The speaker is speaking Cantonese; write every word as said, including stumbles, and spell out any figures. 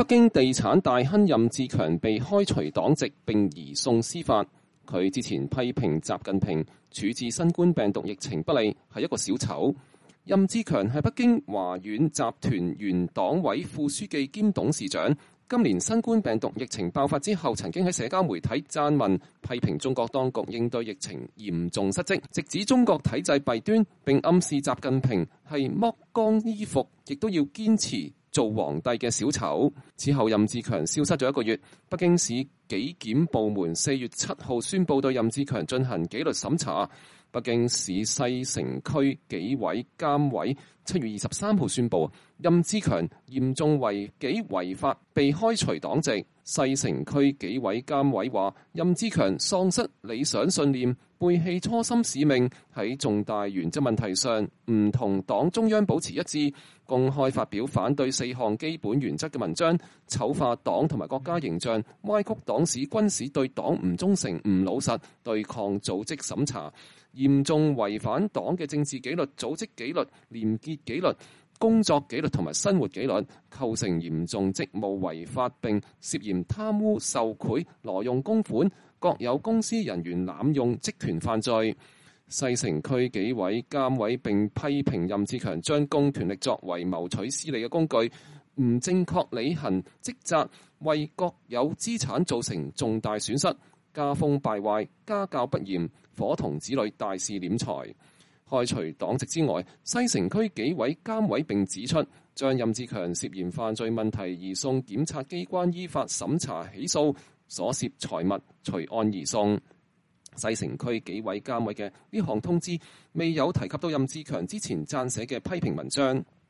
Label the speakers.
Speaker 1: 北京地產大亨任志強被開除黨籍並移送司法。佢之前批評習近平處置新冠病毒疫情不利，係一個小丑。任志強係北京華遠集團原黨委副書記兼董事長。今年新冠病毒疫情爆發之後，曾經喺社交媒體撰文批評中國當局應對疫情嚴重失職，直指中國體制弊端，並暗示習近平係剝光衣服亦都要堅持做皇帝嘅小丑。此後任志強消失咗一個月，北京市紀檢部門四月七號宣布對任志強進行紀律審查。北京市西城區紀委監委七月二十三號宣布，任志強嚴重違紀違法，被開除黨籍。西城區紀委監委話，任志強喪失理想信念，背棄初心使命，喺重大原則問題上唔同黨中央保持一致，公開發表反對四項基本原則嘅文章，醜化黨同埋國家形象，歪曲黨史軍史，對黨唔忠誠唔老實，對抗組織審查，嚴重違反黨嘅政治紀律、組織紀律、廉潔紀律、工作紀律同埋生活紀律，構成嚴重職務違法，並涉嫌貪污受賄、挪用公款、國有公司人員濫用職權犯罪。西城區紀委監委並批評任志強將公權力作為謀取私利嘅工具，唔正確履行職責，為國有資產造成重大損失，家風敗壞、家教不嚴，夥同子女大肆斂財。開除黨籍之外，西城區紀委監委並指出，將任志強涉嫌犯罪問題移送檢察機關依法審查起訴，所涉財物隨案移送。西城區紀委監委嘅呢項通知未有提及到任志強之前撰寫嘅批評文章。